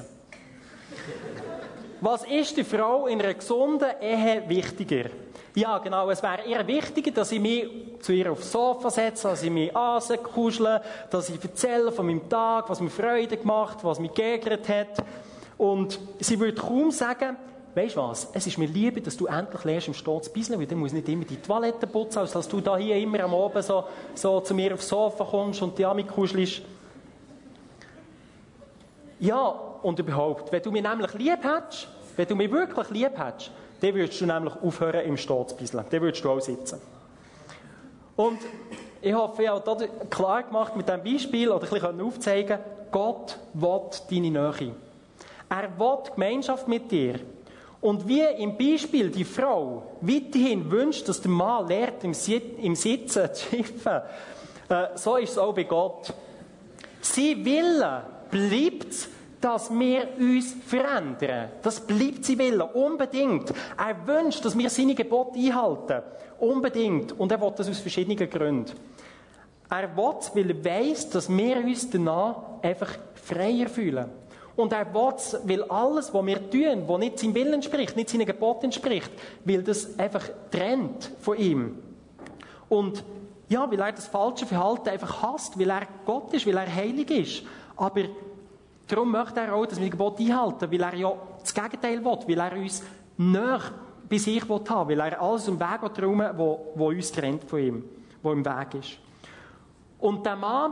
Was ist der Frau in einer gesunden Ehe wichtiger? Ja, genau, es wäre ihr wichtiger, dass ich mich zu ihr aufs Sofa setze, dass ich mich kuschle, dass ich erzähle von meinem Tag, was mir Freude gemacht, was mich geärgert hat. Und sie würde kaum sagen, weisst du was, es ist mir lieber, dass du endlich lernst, im Stehen zu bisseln, weil dann muss nicht immer die Toilette putzen, als dass du da hier immer am Abend so zu mir aufs Sofa kommst und dich an mich kuschelst. Ja, und überhaupt, wenn du mich nämlich lieb hättest, wenn du mich wirklich lieb hättest, dann würdest du nämlich aufhören, im Stehen zu bisseln. Dann würdest du auch sitzen. Und ich hoffe, ich habe hier klar gemacht mit diesem Beispiel, oder ein bisschen aufzeigen, Gott will deine Nähe. Er will Gemeinschaft mit dir. Und wie im Beispiel die Frau weiterhin wünscht, dass der Mann lernt, im Sitzen zu schiffen, so ist es auch bei Gott. Sein Wille bleibt, dass wir uns verändern. Das bleibt sein Wille, unbedingt. Er wünscht, dass wir seine Gebote einhalten. Unbedingt. Und er will das aus verschiedenen Gründen. Er will, weil er weiss, dass wir uns danach einfach freier fühlen. Und er will, weil alles, was wir tun, was nicht seinem Willen entspricht, nicht seinen Geboten entspricht, weil das einfach trennt von ihm. Und ja, weil er das falsche Verhalten einfach hasst, weil er Gott ist, weil er heilig ist. Aber darum möchte er auch, dass wir die Gebote einhalten, weil er ja das Gegenteil will, weil er uns näher bei sich haben will, weil er alles im Weg räumen will, was uns trennt von ihm, was im Weg ist. Und der Mann,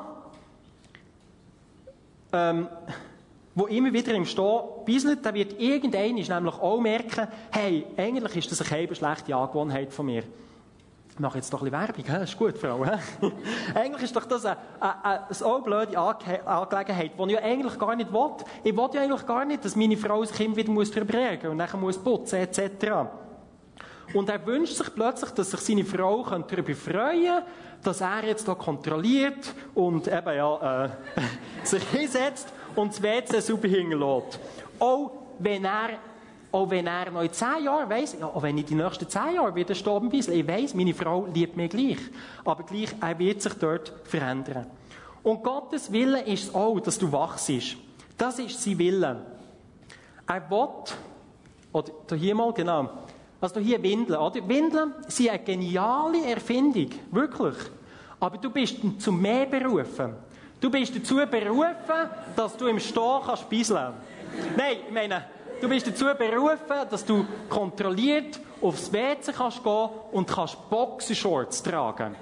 der immer wieder im Stehen bisselt, der wird irgendwann nämlich auch merken, hey, eigentlich ist das eine schlechte Angewohnheit von mir. Ich mache jetzt doch ein bisschen Werbung, das ist gut, Frau. Eigentlich ist doch das eine blöde Angelegenheit, die ich ja eigentlich gar nicht will. Ich will ja eigentlich gar nicht, dass meine Frau sich immer wieder darüber ärgern muss und nachher muss putzen etc. Und er wünscht sich plötzlich, dass sich seine Frau darüber freuen kann, dass er jetzt da kontrolliert und eben sich hinsetzt und das WC sauber hinlässt. Auch wenn er noch in 10 Jahren weiss, ja, auch wenn ich die nächsten 10 Jahre wieder sterben bin, ich weiss, meine Frau liebt mich gleich. Aber gleich, er wird sich dort verändern. Und Gottes Wille ist es auch, dass du wachst. Das ist sein Wille. Er will, oder hier mal, genau, also hier Windeln, oder? Windeln sind eine geniale Erfindung, wirklich. Aber du bist zu mehr berufen. Du bist dazu berufen, dass du im Stehen kannst bisseln. Nein, ich meine, du bist dazu berufen, dass du kontrolliert aufs WC kannst gehen und kannst Boxershorts tragen.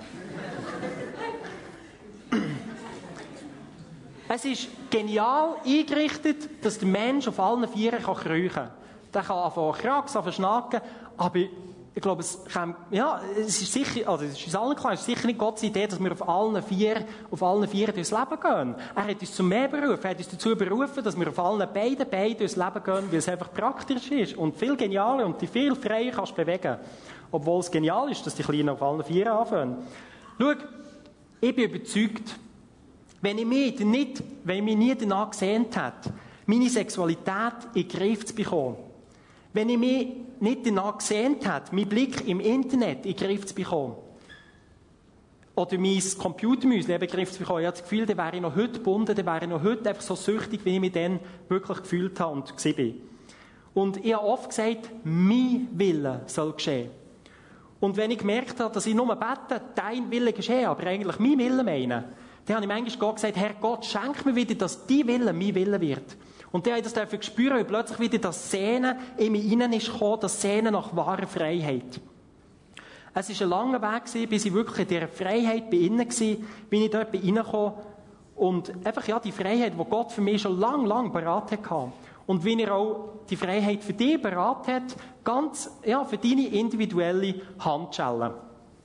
Es ist genial eingerichtet, dass der Mensch auf allen Vieren kriechen kann. Der kann anfangen kraxen, anfangen schnacken, aber ich glaube, es ist sicher, also es ist uns allen klar, es ist sicher nicht Gottes Idee, dass wir auf allen Vieren durchs Leben gehen. Er hat uns zu mehr berufen, er hat uns dazu berufen, dass wir auf allen beiden Beinen durchs Leben gehen, weil es einfach praktisch ist und viel genialer und die viel freier kannst bewegen. Obwohl es genial ist, dass die Kleinen auf allen Vieren anfangen. Schau, ich bin überzeugt, wenn ich mich nie danach gesehnt hätte, meine Sexualität in den Griff zu bekommen, wenn ich mich nicht danach gesehnt hätte, meinen Blick im Internet in den Griff zu bekommen, oder mein Computermüsli in den Griff zu bekommen, ich habe das Gefühl, dann wäre ich noch heute gebunden, dann wäre ich noch heute einfach so süchtig, wie ich mich dann wirklich gefühlt habe und war. Und ich habe oft gesagt, mein Wille soll geschehen. Und wenn ich gemerkt habe, dass ich nur bete, dein Wille geschehe, aber eigentlich mein Wille meine, dann habe ich manchmal Gott gesagt, Herr Gott, schenk mir wieder, dass dein Wille mein Wille wird. Und dann habe ich das dafür gespürt, weil plötzlich wieder das Sehnen in mich hinein ist gekommen, das Sehnen nach wahrer Freiheit. Es war ein langer Weg, bis ich wirklich in dieser Freiheit bei innen war, bin ich dort bei ihnen gekommen. Und einfach, ja, die Freiheit, die Gott für mich schon lang parat hatte. Und wie er auch die Freiheit für dich parat hat, ganz, ja, für deine individuelle Handschelle.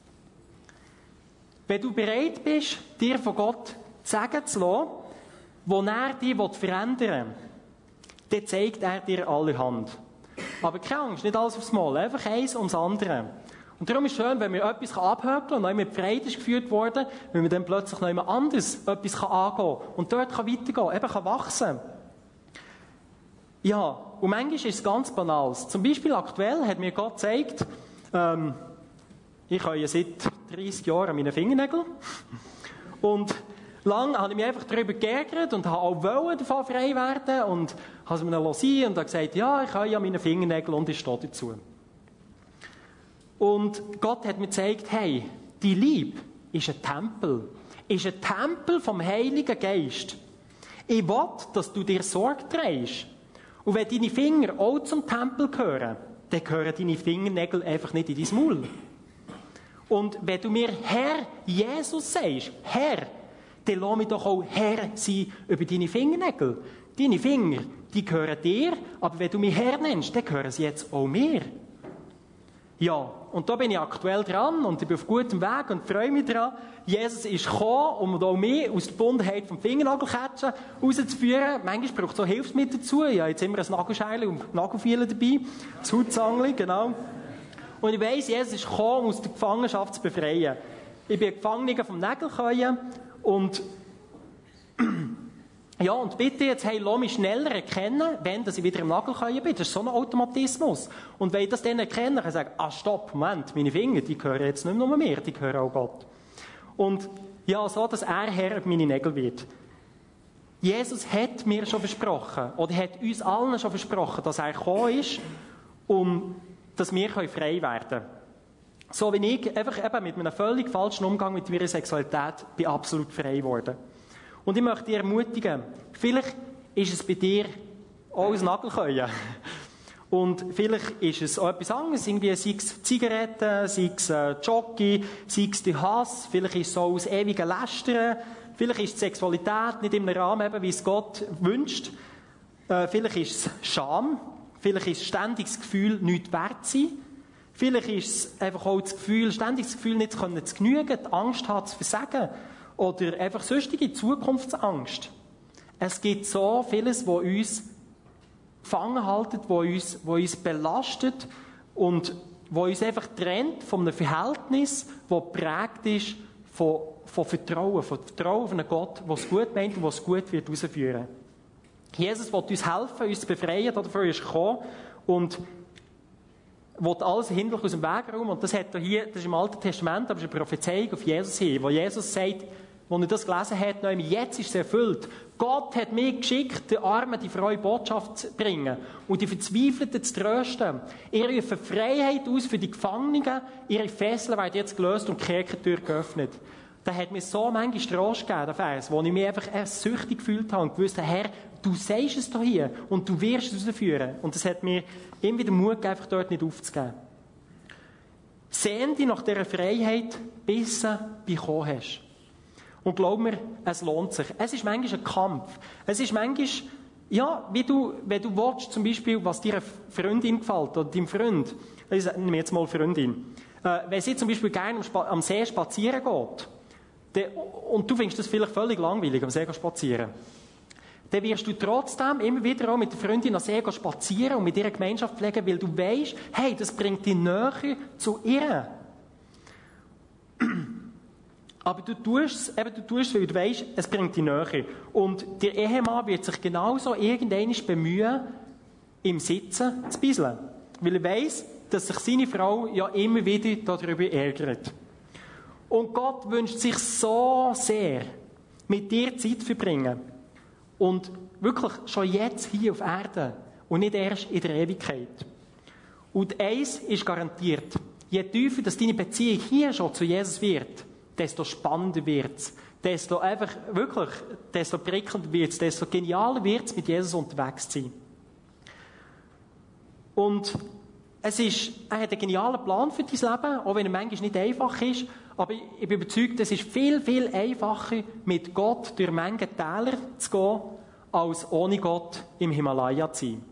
Wenn du bereit bist, dir von Gott sagen zu lassen, wo er dich verändern will, dann zeigt er dir allerhand. Aber keine Angst, nicht alles aufs Mal, einfach eins ums andere. Und darum ist es schön, wenn man etwas abhökeln und noch mit Freiheit ist geführt worden, wenn man dann plötzlich noch jemand anderes etwas angehen kann und dort weitergehen, eben kann wachsen. Ja, und manchmal ist es ganz banal. Zum Beispiel aktuell hat mir Gott gezeigt, Ich habe ja seit 30 Jahren meine Fingernägel. Und lange habe ich mich einfach darüber geärgert und habe auch davon frei werden und habe es mir dann sein und habe gesagt, ja, ich habe ja meine Fingernägel und ich stehe dazu. Und Gott hat mir gezeigt, hey, die Liebe ist ein Tempel. Ist ein Tempel vom Heiligen Geist. Ich will, dass du dir Sorge trägst. Und wenn deine Finger auch zum Tempel gehören, dann gehören deine Fingernägel einfach nicht in dein Maul. Und wenn du mir Herr Jesus sagst, Herr, dann lass mich doch auch Herr sein über deine Fingernägel. Deine Finger, die gehören dir, aber wenn du mich Herr nennst, dann gehören sie jetzt auch mir. Ja, und da bin ich aktuell dran und ich bin auf gutem Weg und freue mich dran. Jesus ist gekommen, um auch mich aus der Bundenheit vom Fingernagelketschen rauszuführen. Manchmal braucht es auch Hilfsmittel dazu. Ich habe jetzt immer ein Nagelscheile und Nagelfeile dabei. Das Hautzangli, genau. Und ich weiss, Jesus ist gekommen, um aus der Gefangenschaft zu befreien. Ich bin Gefangener vom Nägelköien und ja, und bitte jetzt, hey, lass mich schneller erkennen, wenn ich wieder im Nagelköien bin. Das ist so ein Automatismus. Und wenn ich das dann erkenne, kann ich sagen, stopp, Moment, meine Finger, die gehören jetzt nicht nur mir, die gehören auch Gott. Und ja, so, dass er Herr über meine Nägel wird. Jesus hat mir schon versprochen, oder hat uns allen schon versprochen, dass er gekommen ist, dass wir frei werden können. So wie ich, einfach eben mit einem völlig falschen Umgang mit meiner Sexualität, bin absolut frei geworden. Und ich möchte dich ermutigen, vielleicht ist es bei dir auch ein Nagelköien. Und vielleicht ist es auch etwas anderes, irgendwie, sei es Zigaretten, sei es Jockey, sei es der Hass, vielleicht ist es auch das ewige Lästern, vielleicht ist die Sexualität nicht im Rahmen, eben, wie es Gott wünscht. Vielleicht ist es Scham, vielleicht ist es ständig das Gefühl, nichts wert zu sein. Vielleicht ist es einfach auch das Gefühl, ständig das Gefühl, nicht zu genügen, die Angst haben zu versagen. Oder einfach sonstige Zukunftsangst. Es gibt so vieles, was uns gefangen hält, was uns belastet und was uns einfach trennt von einem Verhältnis, das geprägt ist von Vertrauen auf einen Gott, der es gut meint und der es gut wird herausführen. Jesus will uns helfen, uns zu befreien, dafür ist er gekommen und will alles hinterlich aus dem Weg räumen. Und das ist im Alten Testament, aber es ist eine Prophezeiung auf Jesus hin, wo Jesus sagt, als er das gelesen hat, jetzt ist es erfüllt. Gott hat mich geschickt, den Armen die frohe Botschaft zu bringen und die Verzweifelten zu trösten. Ich rufe Freiheit aus für die Gefangenen, ihre Fesseln werden jetzt gelöst und die Kerkertür geöffnet. Da hat mir so manchmal Trost gegeben, der Vers, wo ich mich einfach erst süchtig gefühlt habe und gewusst habe, Herr, du sagst es doch hier und du wirst es rausführen. Und das hat mir immer wieder Mut gegeben, einfach dort nicht aufzugeben. Sehn dich nach dieser Freiheit, bis du bekommen hast. Und glaub mir, es lohnt sich. Es ist manchmal ein Kampf. Es ist manchmal, ja, wenn du willst, zum Beispiel, was dir eine Freundin gefällt, oder deinem Freund, ich nehme jetzt mal Freundin, wenn sie zum Beispiel gerne am See spazieren geht, und du findest das vielleicht völlig langweilig, am See spazieren, dann wirst du trotzdem immer wieder auch mit der Freundin am See spazieren und mit ihrer Gemeinschaft pflegen, weil du weisst, hey, das bringt dich näher zu ihr. Aber du tust es, weil du weisst, es bringt dich näher. Und der Ehemann wird sich genauso irgendwann bemühen, im Sitzen zu bisseln. Weil er weiss, dass sich seine Frau ja immer wieder darüber ärgert. Und Gott wünscht sich so sehr, mit dir Zeit zu verbringen. Und wirklich schon jetzt hier auf Erden und nicht erst in der Ewigkeit. Und eins ist garantiert: Je tiefer dass deine Beziehung hier schon zu Jesus wird, desto spannender wird es. Desto prickelnder wird es, desto genialer wird es, mit Jesus unterwegs zu sein. Und er hat einen genialen Plan für dein Leben, auch wenn er manchmal nicht einfach ist. Aber ich bin überzeugt, es ist viel, viel einfacher, mit Gott durch manche Täler zu gehen, als ohne Gott im Himalaya zu sein.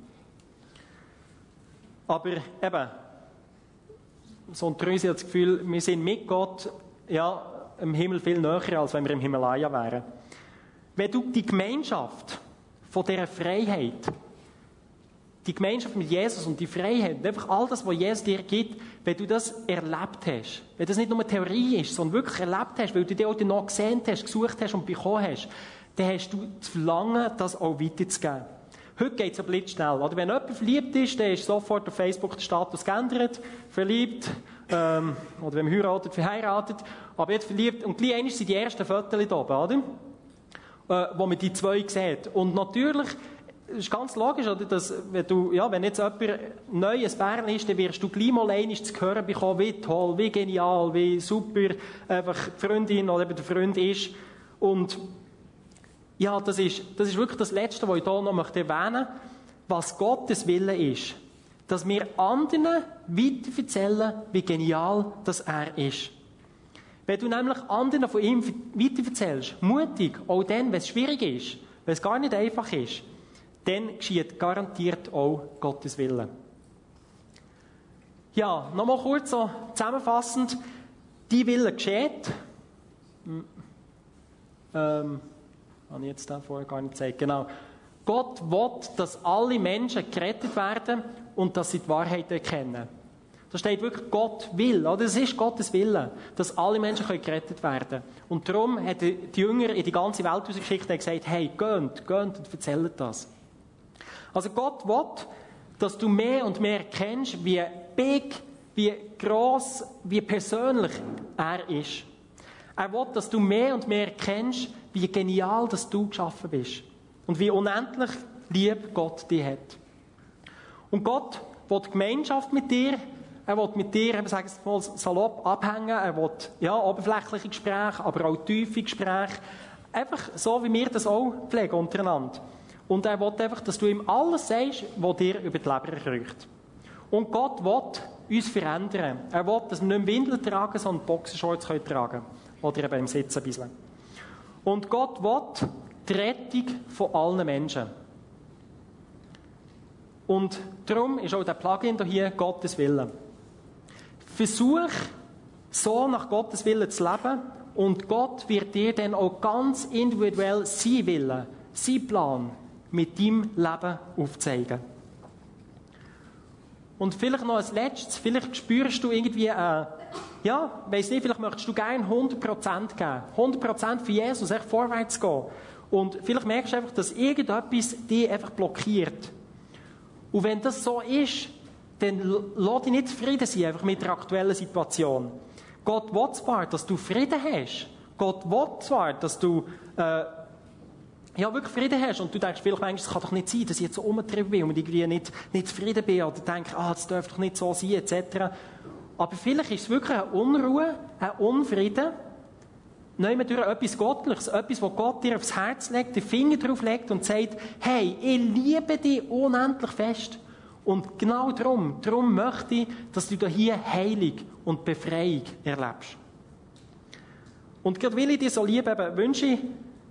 Aber eben, so ein Trüsi hat das Gefühl, wir sind mit Gott, ja, im Himmel viel näher, als wenn wir im Himalaya wären. Wenn du die Gemeinschaft von dieser Freiheit, die Gemeinschaft mit Jesus und die Freiheit, einfach all das, was Jesus dir gibt, wenn du das erlebt hast, wenn das nicht nur Theorie ist, sondern wirklich erlebt hast, weil du dir auch noch gesehen hast, gesucht hast und bekommen hast, dann hast du das Verlangen, das auch weiterzugeben. Heute geht es ja blitzschnell. Oder wenn jemand verliebt ist, dann ist sofort auf Facebook der Status geändert. Verliebt, oder wenn man heiratet, verheiratet. Aber jetzt verliebt. Und gleich einmal sind die ersten Fotos da oben, oder? Wo man die zwei sieht. Und natürlich, es ist ganz logisch, oder, dass, wenn jetzt jemand neu ein Bärchen ist, dann wirst du gleich mal einmal zu hören bekommen, wie toll, wie genial, wie super einfach die Freundin oder eben der Freund ist. Und ja, das ist wirklich das Letzte, was ich hier noch erwähnen möchte, was Gottes Wille ist. Dass wir anderen weiterverzählen, wie genial das er ist. Wenn du nämlich anderen von ihm weiterverzählst, mutig, auch dann, wenn es schwierig ist, wenn es gar nicht einfach ist, dann geschieht garantiert auch Gottes Wille. Ja, nochmal kurz so zusammenfassend. Die Wille geschieht. Habe ich jetzt da vorher gar nicht gezeigt. Genau. Gott will, dass alle Menschen gerettet werden und dass sie die Wahrheit erkennen. Da steht wirklich, Gott will. Oder? Es ist Gottes Wille, dass alle Menschen gerettet werden können. Und darum hat die Jünger in die ganze Welt rausgeschickt und gesagt, hey, geht und erzählt das. Also Gott will, dass du mehr und mehr kennst, wie big, wie gross, wie persönlich er ist. Er will, dass du mehr und mehr kennst, wie genial, dass du geschaffen bist. Und wie unendlich lieb Gott dich hat. Und Gott will Gemeinschaft mit dir. Er will mit dir, ich sage es mal salopp, abhängen. Er will, oberflächliche Gespräche, aber auch tiefe Gespräche. Einfach so, wie wir das auch pflegen untereinander. Und er will einfach, dass du ihm alles sagst, was dir über die Leber kriecht. Und Gott will uns verändern. Er will, dass wir nicht mehr Windeln tragen, sondern Boxershorts tragen können. Oder eben im Sitzen ein bisschen. Und Gott will die Rettung von allen Menschen. Und darum ist auch der Plugin hier Gottes Wille. Versuch, so nach Gottes Willen zu leben und Gott wird dir dann auch ganz individuell sein Willen, sein Plan mit deinem Leben aufzeigen. Und vielleicht noch als Letztes, vielleicht spürst du irgendwie, weiss nicht, vielleicht möchtest du gerne 100% geben. 100% für Jesus, echt vorwärts gehen. Und vielleicht merkst du einfach, dass irgendetwas dich einfach blockiert. Und wenn das so ist, dann lass dich nicht zufrieden sein, einfach mit der aktuellen Situation. Gott will zwar, dass du Frieden hast. Gott will zwar, dass du wirklich Frieden hast. Und du denkst vielleicht manchmal, es kann doch nicht sein, dass ich jetzt so umgetrieben bin und irgendwie nicht zufrieden bin oder denke, das darf doch nicht so sein, etc. Aber vielleicht ist es wirklich eine Unruhe, ein Unfrieden, nehmen durch etwas Göttliches, etwas, was Gott dir aufs Herz legt, den Finger drauf legt und sagt, hey, ich liebe dich unendlich fest. Und genau darum möchte ich, dass du hier Heilung und Befreiung erlebst. Und gerade weil ich dich so liebe, wünsche ich,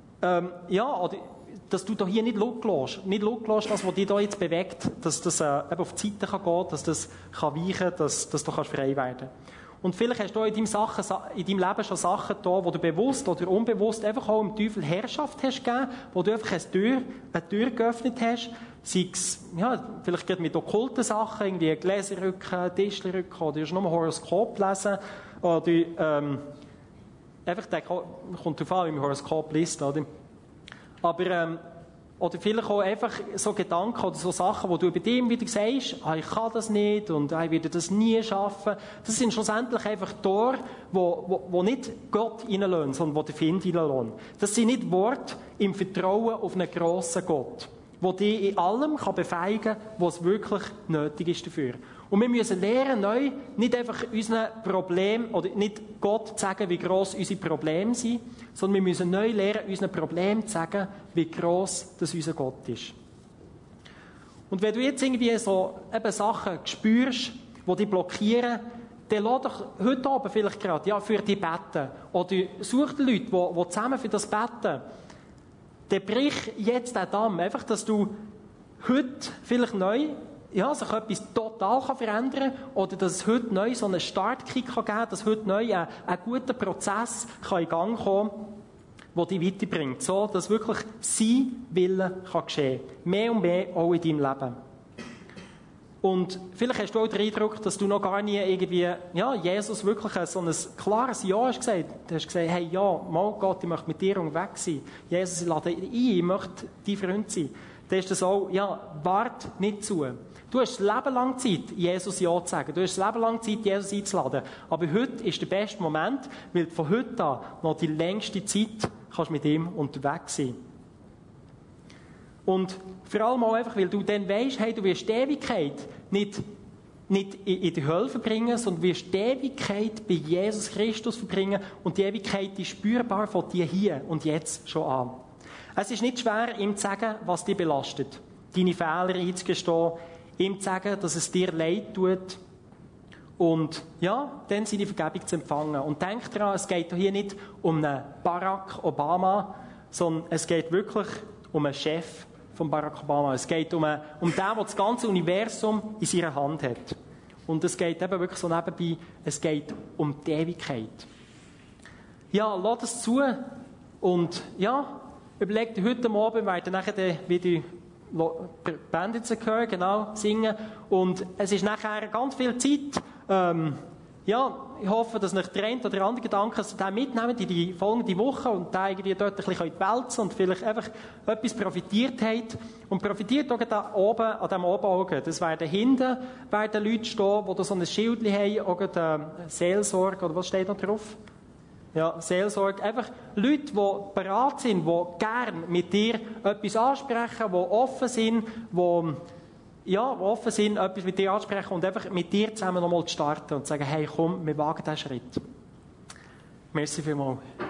dass du hier nicht loslässt. Nicht loslässt, das, was dich da jetzt bewegt, dass das eben auf die Seite gehen kann, dass das weichen kann, dass du frei werden kannst. Und vielleicht hast du auch in deinem Leben schon Sachen da, wo du bewusst oder unbewusst einfach auch dem Teufel Herrschaft hast gegeben, wo du einfach eine Tür geöffnet hast, sei es, vielleicht gerade mit okkulten Sachen, irgendwie Gläserrücken, Tischlerrücken, oder du hast nur ein Horoskop lesen, oder einfach, der kommt darauf an, wie man Horoskop liest, oder? Aber, oder vielleicht auch einfach so Gedanken oder so Sachen, wo du bei dir wieder sagst, ich kann das nicht und ich werde das nie schaffen. Das sind schlussendlich einfach Tore, wo nicht Gott reinlassen, sondern wo der Find reinlassen. Das sind nicht Worte im Vertrauen auf einen grossen Gott, der dich in allem befähigen kann, was wirklich nötig ist dafür. Und wir müssen lernen, neu nicht einfach unseren Problemen, oder nicht Gott zu sagen, wie gross unsere Probleme sind, sondern wir müssen neu lernen, unseren Problemen zu sagen, wie gross das unser Gott ist. Und wenn du jetzt irgendwie so eben Sachen spürst, die dich blockieren, dann lass doch heute Abend vielleicht gerade für dich beten. Oder such die Leute, die zusammen für das beten. Dann brich jetzt den Damm. Einfach, dass du heute vielleicht neu sich etwas total verändern kann oder dass es heute neu so einen Startkick geben kann, dass heute neu ein guter Prozess in Gang kommen kann, der dich weiterbringt, so dass wirklich sein Wille geschehen kann. Mehr und mehr auch in deinem Leben. Und vielleicht hast du auch den Eindruck, dass du noch gar nie irgendwie, Jesus wirklich so ein klares Ja hast gesagt. Du hast gesagt, hey, Gott, ich möchte mit dir unterwegs sein. Jesus, ich lade dich ein, ich möchte dein Freund sein. dann ist das auch, ja, wart nicht zu. Du hast das Leben lang Zeit, Jesus Ja zu sagen. Du hast das Leben lang Zeit, Jesus einzuladen. Aber heute ist der beste Moment, weil von heute an noch die längste Zeit kannst mit ihm unterwegs sein. Und vor allem auch einfach, weil du dann weisst, hey, du wirst die Ewigkeit nicht in die Hölle verbringen, sondern wirst die Ewigkeit bei Jesus Christus verbringen und die Ewigkeit ist spürbar von dir hier und jetzt schon an. Es ist nicht schwer, ihm zu sagen, was dich belastet, deine Fehler einzugestehen, ihm zu sagen, dass es dir leid tut und ja, dann seine Vergebung zu empfangen. Und denk daran, es geht hier nicht um einen Barack Obama, sondern es geht wirklich um einen Chef von Barack Obama. Es geht um den, der das ganze Universum in seiner Hand hat. Und es geht eben wirklich so nebenbei, es geht um die Ewigkeit. Ja, lass es zu und ja, überleg dir heute Abend, wir werden nachher wieder die Band jetzt hören, genau, singen. Und es ist nachher ganz viel Zeit. Ja, ich hoffe, dass euch der eine oder andere Gedanke mitnehmen in die folgende Woche und da irgendwie dort ein bisschen wälzen und vielleicht einfach etwas profitiert habt. Und profitiert auch da oben, an diesem Obenaugen. Das werden hinten Leute stehen, die da so ein Schild haben, auch Seelsorge, oder was steht noch drauf? Ja, Seelsorge. Einfach Leute, die bereit sind, die gerne mit dir etwas ansprechen, die offen sind, die offen sind, etwas mit dir anzusprechen und einfach mit dir zusammen nochmal zu starten und zu sagen, hey, komm, wir wagen diesen Schritt. Merci vielmals.